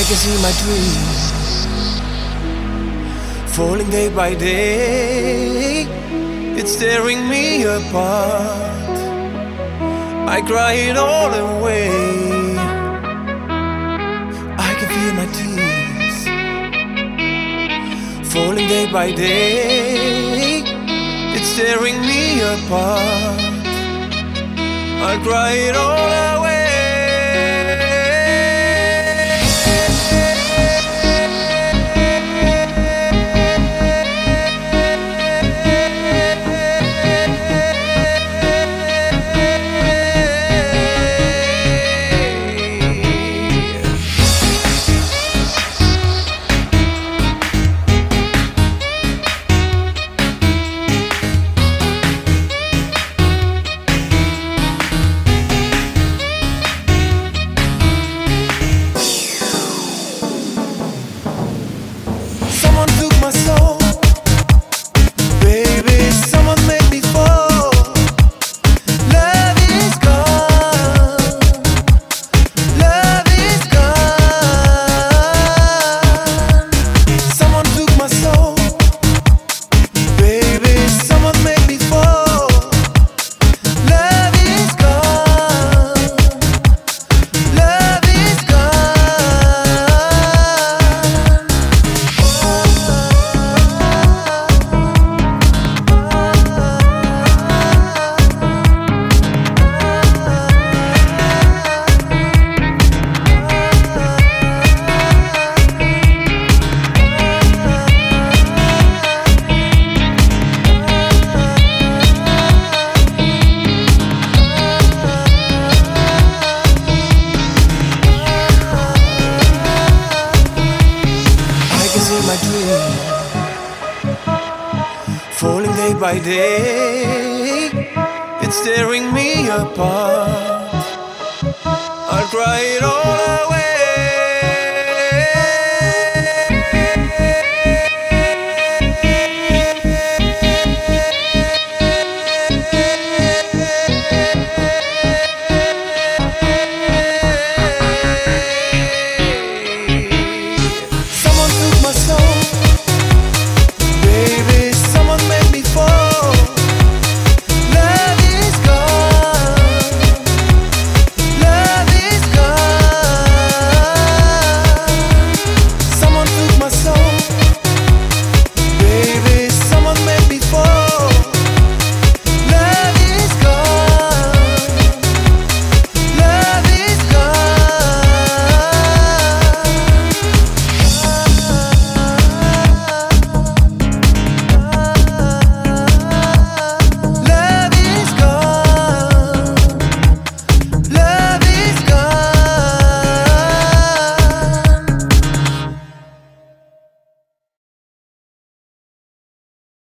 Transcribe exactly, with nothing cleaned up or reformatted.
can see my dreams falling day by day. It's tearing me apart. I cry it all away. I can feel my tears falling day by day. It's tearing me apart. I'll cry it all away. Someone took my soul, baby, someone made me fall. Love is gone, love is gone. Someone took my soul, baby, someone made me fall. Love is gone, love is gone. See my dream falling day by day. It's tearing me apart. I'll cry it all away.